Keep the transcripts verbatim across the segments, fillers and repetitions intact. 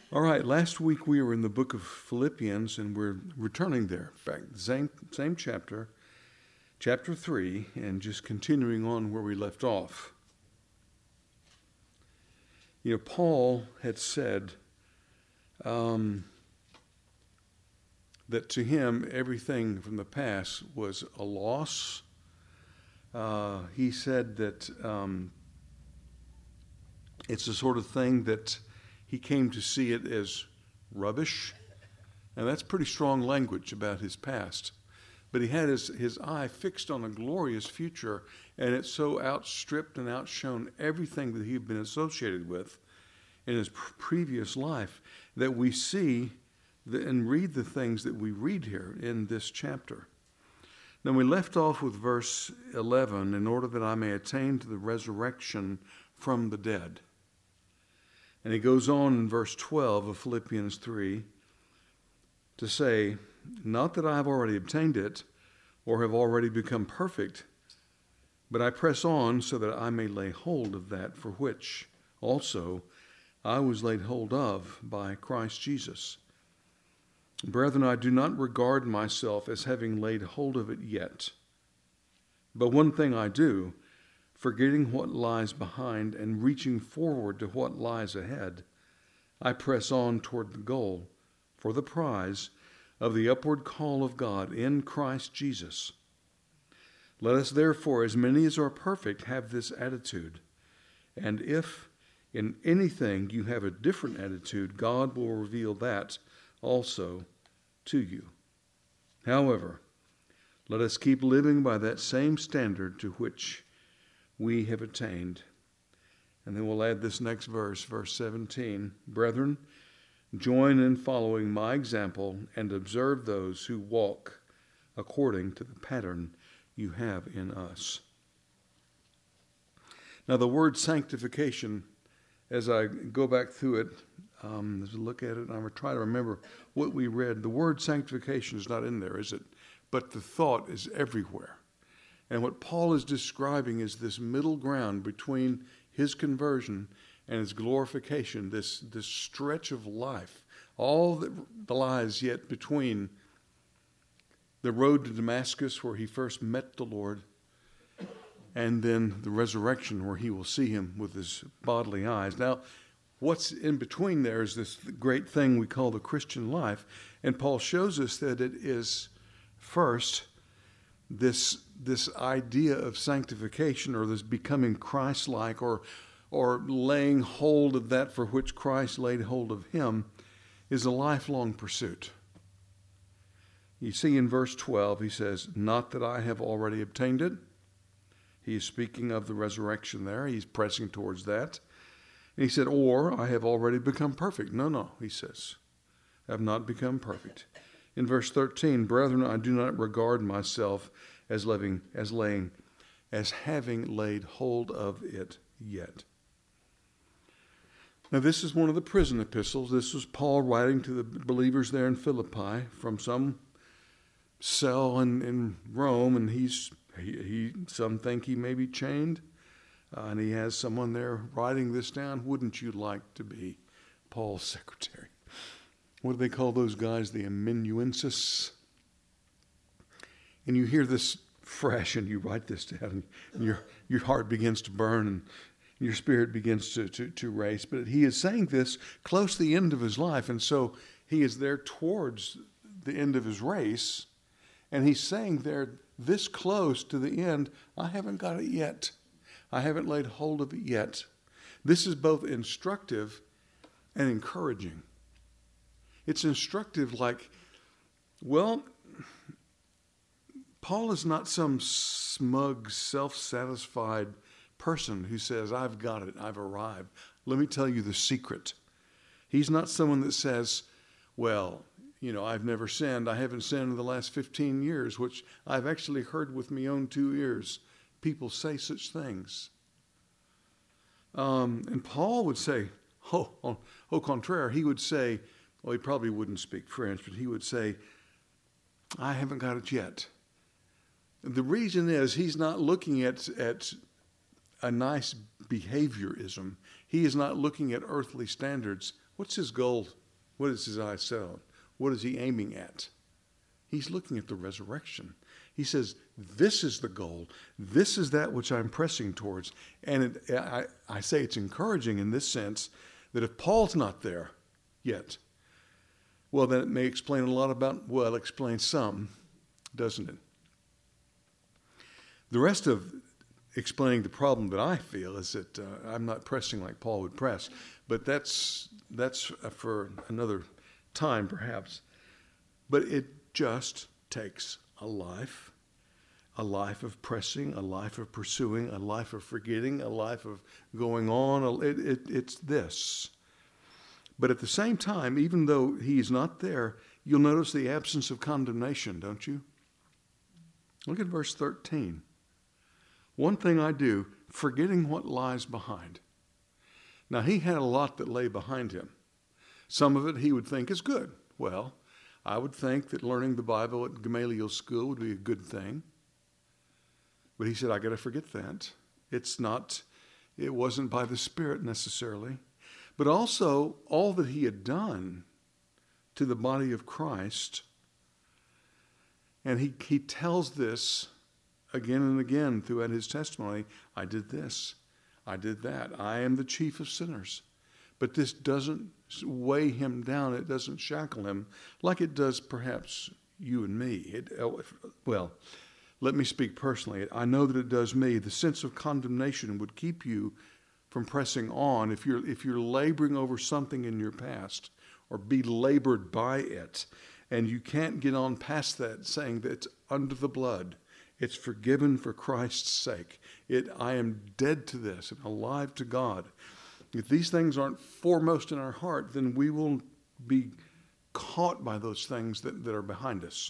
All right, last week we were in the book of Philippians, and we're returning there. In fact, same, same chapter, chapter three, and just continuing on where we left off. You know, Paul had said um, that to him everything from the past was a loss. Uh, he said that um, it's the sort of thing that he came to see it as rubbish. And that's pretty strong language about his past. But he had his, his eye fixed on a glorious future, and it so outstripped and outshone everything that he had been associated with in his pr- previous life that we see the, and read the things that we read here in this chapter. Now we left off with verse eleven, in order that I may attain to the resurrection from the dead. And he goes on in verse twelve of Philippians three to say, not that I have already obtained it or have already become perfect, but I press on so that I may lay hold of that for which also I was laid hold of by Christ Jesus. Brethren, I do not regard myself as having laid hold of it yet. But one thing I do, forgetting what lies behind and reaching forward to what lies ahead, I press on toward the goal for the prize of the upward call of God in Christ Jesus. Let us therefore, as many as are perfect, have this attitude. And if in anything you have a different attitude, God will reveal that also to you. However, let us keep living by that same standard to which we have attained. And then we'll add this next verse, verse seventeen. Brethren, join in following my example and observe those who walk according to the pattern you have in us. Now the word sanctification, as I go back through it, um, as I look at it, and I'm trying to remember what we read, the word sanctification is not in there, is it? But the thought is everywhere. And what Paul is describing is this middle ground between his conversion and his glorification, this, this stretch of life, all that lies yet between the road to Damascus where he first met the Lord, and then the resurrection where he will see him with his bodily eyes. Now, what's in between there is this great thing we call the Christian life, and Paul shows us that it is first this this idea of sanctification, or this becoming Christ-like, or or laying hold of that for which Christ laid hold of him, is a lifelong pursuit. You see in verse twelve, he says, not that I have already obtained it. He is speaking of the resurrection there. He's pressing towards that. And he said, or I have already become perfect. No, no, he says, I have not become perfect. In verse thirteen, brethren, I do not regard myself as living, as laying, as having laid hold of it yet. Now this is one of the prison epistles. This was Paul writing to the believers there in Philippi from some cell in, in Rome, and he's he, he some think he may be chained, uh, and he has someone there writing this down. Wouldn't you like to be Paul's secretary? What do they call those guys? The amanuensis. And you hear this fresh, and you write this down, and your your heart begins to burn, and your spirit begins to, to, to race. But he is saying this close to the end of his life, and so he is there towards the end of his race, and he's saying there, this close to the end, I haven't got it yet. I haven't laid hold of it yet. This is both instructive and encouraging. It's instructive like, well, Paul is not some smug, self-satisfied person who says, I've got it, I've arrived. Let me tell you the secret. He's not someone that says, well, you know, I've never sinned. I haven't sinned in the last fifteen years, which I've actually heard with my own two ears. People say such things. Um, and Paul would say, oh, au, au contraire, he would say, well, he probably wouldn't speak French, but he would say, I haven't got it yet. The reason is he's not looking at, at a nice behaviorism. He is not looking at earthly standards What's his goal? What is his eye set on? What is he aiming at? He's looking at the resurrection. He says, this is the goal. This is that which I'm pressing towards. And it, I, I say it's encouraging in this sense that if Paul's not there yet, well, then it may explain a lot about, well, it explains some, doesn't it? The rest of explaining the problem that I feel is that uh, I'm not pressing like Paul would press, but that's that's for another time perhaps. But it just takes a life, a life of pressing, a life of pursuing, a life of forgetting, a life of going on. It, it, it's this. But at the same time, even though he's not there, you'll notice the absence of condemnation, don't you? Look at verse thirteen. One thing I do, forgetting what lies behind. Now, he had a lot that lay behind him. Some of it he would think is good. Well, I would think that learning the Bible at Gamaliel's school would be a good thing. But he said, I got to forget that. It's not, it wasn't by the Spirit necessarily. But also, all that he had done to the body of Christ. And he, he tells this again and again throughout his testimony. I did this. I did that. I am the chief of sinners. But this doesn't weigh him down. It doesn't shackle him like it does perhaps you and me. It, well, let me speak personally. I know that it does me. The sense of condemnation would keep you from pressing on if you're if you're laboring over something in your past or be labored by it, and you can't get on past that, saying that it's under the blood. It's forgiven for Christ's sake. It, I am dead to this and alive to God. If these things aren't foremost in our heart, then we will be caught by those things that, that are behind us.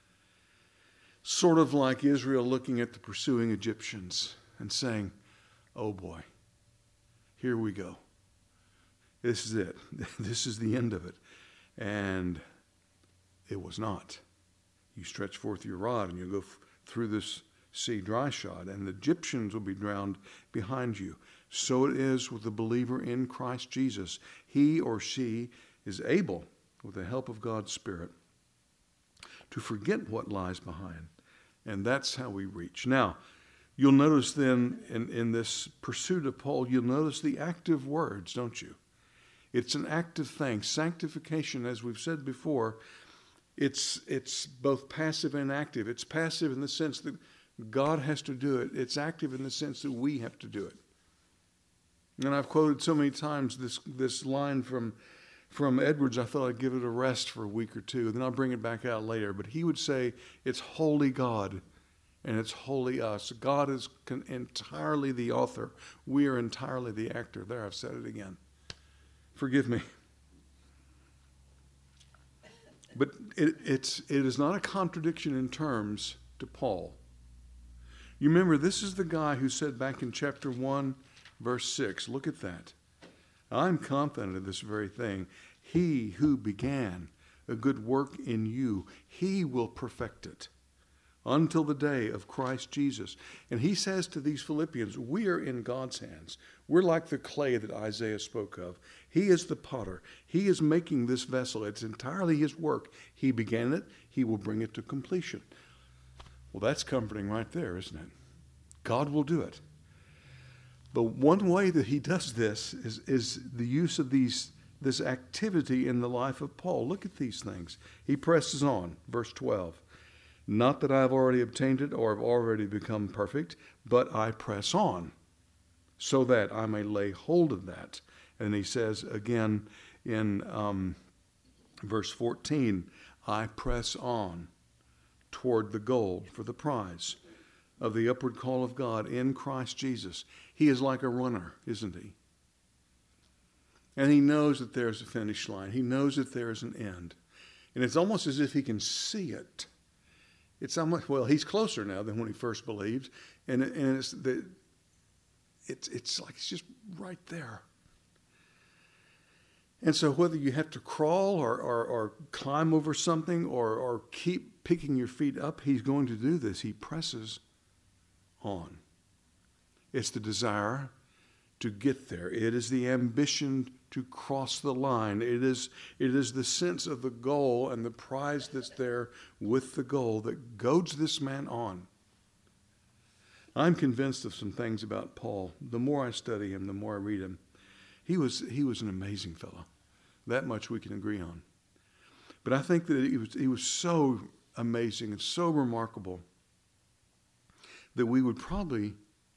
Sort of like Israel looking at the pursuing Egyptians and saying, oh boy, here we go. This is it. This is the end of it. And it was not. You stretch forth your rod and you go f- through this sea dry shod, and the Egyptians will be drowned behind you. So it is with the believer in Christ Jesus. He or she is able, with the help of God's Spirit, to forget what lies behind. And that's how we reach. Now, you'll notice then in, in this pursuit of Paul, you'll notice the active words, don't you? It's an active thing. Sanctification, as we've said before, it's it's both passive and active. It's passive in the sense that God has to do it. It's active in the sense that we have to do it. And I've quoted so many times this this line from from Edwards. I thought I'd give it a rest for a week or two, then I'll bring it back out later. But he would say, it's wholly God and it's wholly us. God is con- entirely the author. We are entirely the actor. There, I've said it again. Forgive me. But it, it's, it is not a contradiction in terms to Paul. You remember, this is the guy who said back in chapter one, verse six, look at that. I'm confident of this very thing. He who began a good work in you, he will perfect it until the day of Christ Jesus. And he says to these Philippians, we are in God's hands. We're like the clay that Isaiah spoke of. He is the potter. He is making this vessel. It's entirely his work. He began it. He will bring it to completion. Well, that's comforting right there, isn't it? God will do it. But one way that he does this is, is the use of these this activity in the life of Paul. Look at these things. He presses on, verse twelve. Not that I have already obtained it or have already become perfect, but I press on so that I may lay hold of that. And he says again in um, verse fourteen, I press on toward the goal for the prize of the upward call of God in Christ Jesus. He is like a runner, isn't he? And he knows that there's a finish line. He knows that there's an end. And it's almost as if he can see it. It's almost, well, he's closer now than when he first believed. And, and it's, the, it's, it's like it's just right there. And so whether you have to crawl or, or, or climb over something or, or keep picking your feet up, he's going to do this. He presses on. It's the desire to get there. It is the ambition to cross the line. It is, it is the sense of the goal and the prize that's there with the goal that goads this man on. I'm convinced of some things about Paul. The more I study him, the more I read him. He was, he was an amazing fellow. That much we can agree on. But I think that he was, he was so amazing and so remarkable that we would probably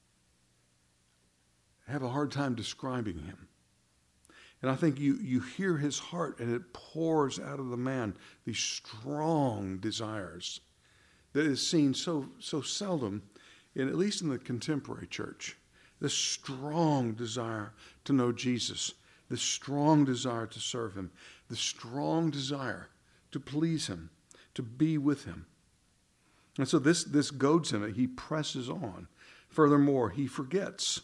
have a hard time describing him. And I think you, you hear his heart and it pours out of the man these strong desires that is seen so, so seldom, in, at least in the contemporary church. This strong desire to know Jesus, this strong desire to serve him, the strong desire to please him, to be with him. And so this, this goads him. He presses on. Furthermore, he forgets.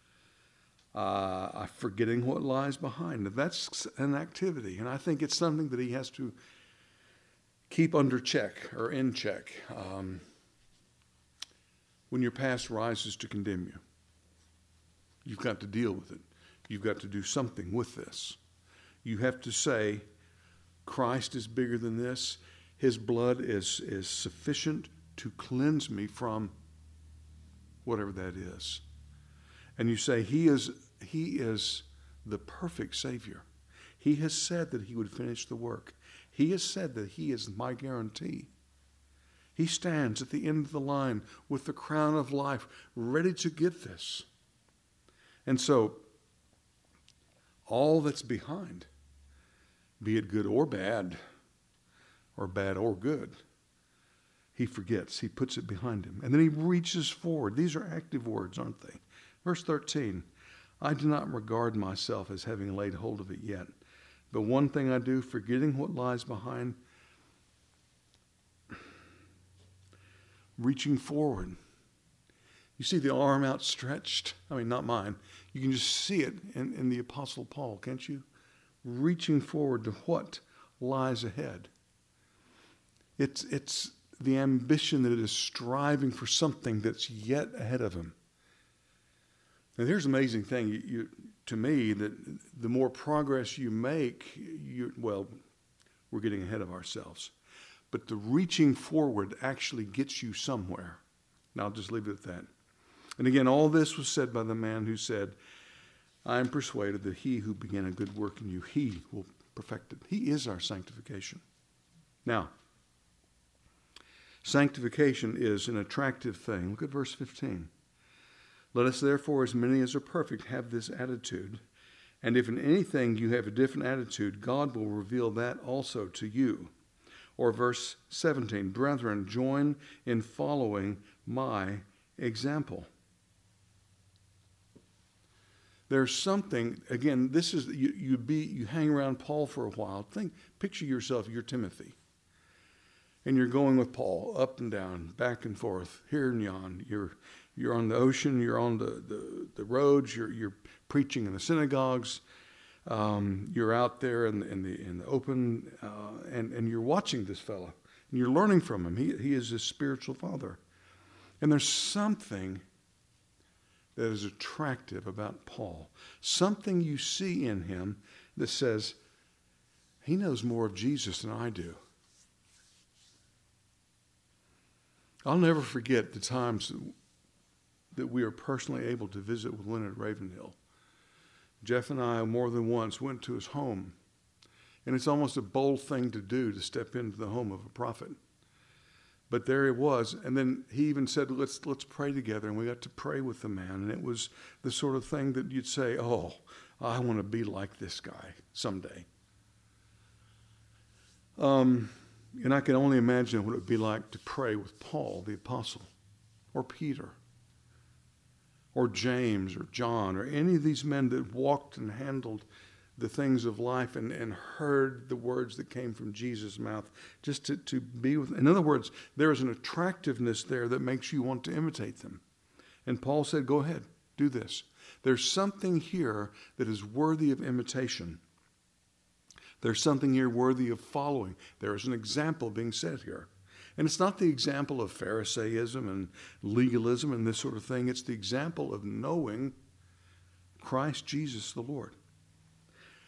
Uh, forgetting what lies behind. That's an activity, and I think it's something that he has to keep under check or in check. Um, when your past rises to condemn you, you've got to deal with it. You've got to do something with this. You have to say, Christ is bigger than this. His blood is, is sufficient to cleanse me from whatever that is. And you say, he is, he is the perfect Savior. He has said that he would finish the work. He has said that he is my guarantee. He stands at the end of the line with the crown of life, ready to give this. And so, all that's behind, be it good or bad, or bad or good, he forgets. He puts it behind him. And then he reaches forward. These are active words, aren't they? Verse thirteen, I do not regard myself as having laid hold of it yet. But one thing I do, forgetting what lies behind, reaching forward. You see the arm outstretched? I mean, not mine. You can just see it in, in the Apostle Paul, can't you? Reaching forward to what lies ahead. It's, it's the ambition that it is striving for something that's yet ahead of him. And here's an amazing thing you, you, to me, that the more progress you make, you, well, we're getting ahead of ourselves. But the reaching forward actually gets you somewhere. Now I'll just leave it at that. And again, all this was said by the man who said, I am persuaded that he who began a good work in you, he will perfect it. He is our sanctification. Now, sanctification is an attractive thing. Look at verse fifteen. Let us therefore, as many as are perfect, have this attitude. And if in anything you have a different attitude, God will reveal that also to you. Or verse seventeen, brethren, join in following my example. There's something, again, this is, you, you be, you hang around Paul for a while. Think, picture yourself, you're Timothy. And you're going with Paul up and down, back and forth, here and yon. You're You're on the ocean, you're on the, the, the roads, you're, you're preaching in the synagogues, um, you're out there in the, in the, in the open, uh, and, and you're watching this fellow, and you're learning from him. He, he is his spiritual father. And there's something that is attractive about Paul, something you see in him that says, he knows more of Jesus than I do. I'll never forget the times that we are personally able to visit with Leonard Ravenhill. Jeff and I more than once went to his home, and it's almost a bold thing to do to step into the home of a prophet. But there it was, and then he even said, let's let's pray together, and we got to pray with the man, and it was the sort of thing that you'd say, oh, I want to be like this guy someday. Um, and I can only imagine what it would be like to pray with Paul, the apostle, or Peter, or James, or John, or any of these men that walked and handled the things of life and, and heard the words that came from Jesus' mouth, just to, to be with. In other words, there is an attractiveness there that makes you want to imitate them. And Paul said, go ahead, do this. There's something here that is worthy of imitation. There's something here worthy of following. There is an example being set here. And it's not the example of Pharisaism and legalism and this sort of thing. It's the example of knowing Christ Jesus the Lord.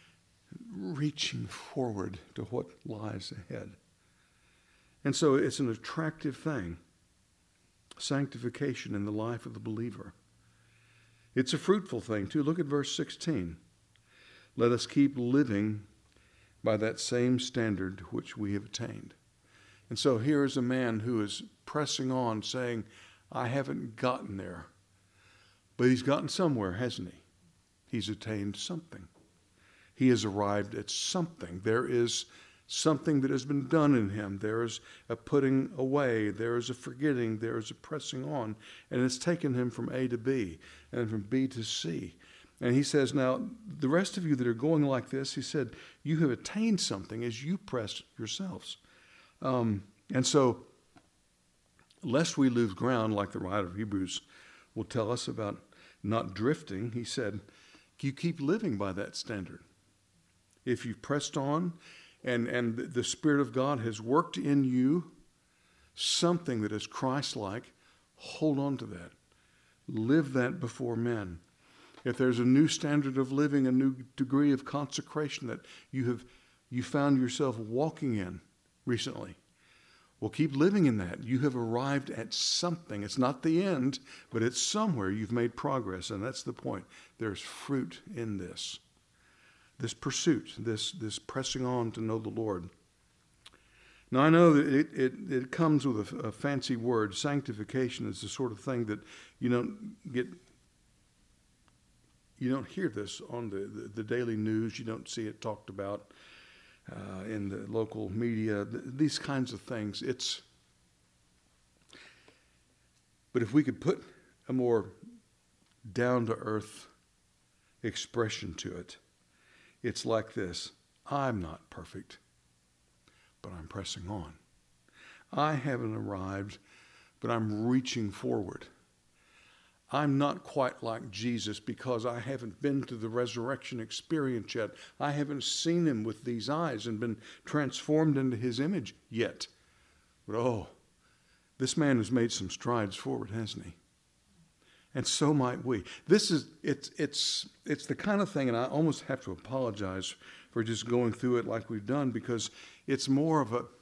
reaching forward to what lies ahead. And so it's an attractive thing, sanctification in the life of the believer. It's a fruitful thing, too. Look at verse sixteen. Let us keep living by that same standard which we have attained. And so here is a man who is pressing on, saying, I haven't gotten there. But he's gotten somewhere, hasn't he? He's attained something. He has arrived at something. There is something that has been done in him. There is a putting away. There is a forgetting. There is a pressing on. And it's taken him from A to B and from B to C. And he says, now, the rest of you that are going like this, he said, you have attained something as you press yourselves. Um, and so, lest we lose ground, like the writer of Hebrews will tell us about not drifting, he said, you keep living by that standard. If you've pressed on and, and the Spirit of God has worked in you something that is Christ-like, hold on to that. Live that before men. If there's a new standard of living, a new degree of consecration that you have you found yourself walking in recently, well, keep living in that. You have arrived at something. It's not the end, but it's somewhere you've made progress, and that's the point. There's fruit in this. This pursuit, this, this pressing on to know the Lord. Now, I know that it, it, it comes with a, a fancy word. Sanctification is the sort of thing that you don't get... You don't hear this on the, the, the daily news. You don't see it talked about uh, in the local media. Th- these kinds of things. It's. But if we could put a more down-to-earth expression to it, it's like this. I'm not perfect, but I'm pressing on. I haven't arrived, but I'm reaching forward. I'm not quite like Jesus because I haven't been to the resurrection experience yet. I haven't seen him with these eyes and been transformed into his image yet. But oh, this man has made some strides forward, hasn't he? And so might we. This is, it's, it's, it's the kind of thing, and I almost have to apologize for just going through it like we've done, because it's more of a,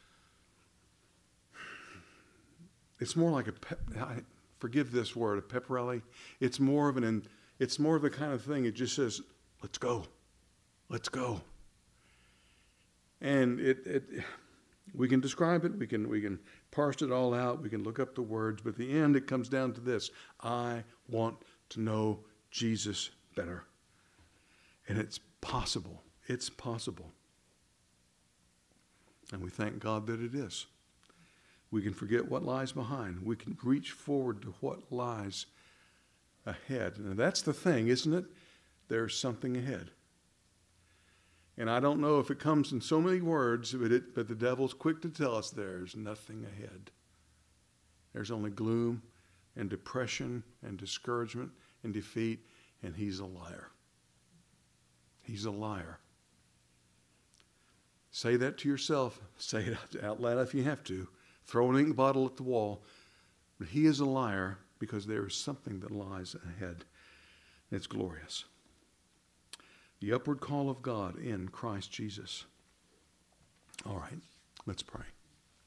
it's more like a, pep, I, forgive this word, a pep rally. It's more of an, it's more of the kind of thing, it just says, let's go, let's go. And it, it, we can describe it, we can, we can parse it all out, we can look up the words, but at the end it comes down to this: I want to know Jesus better. And it's possible, it's possible. And we thank God that it is. We can forget what lies behind. We can reach forward to what lies ahead. And that's the thing, isn't it? There's something ahead. And I don't know if it comes in so many words, but, it, but the devil's quick to tell us there's nothing ahead. There's only gloom and depression and discouragement and defeat, and he's a liar. He's a liar. Say that to yourself. Say it out loud if you have to. Throw an ink bottle at the wall. But he is a liar because there is something that lies ahead. And it's glorious. The upward call of God in Christ Jesus. All right, let's pray.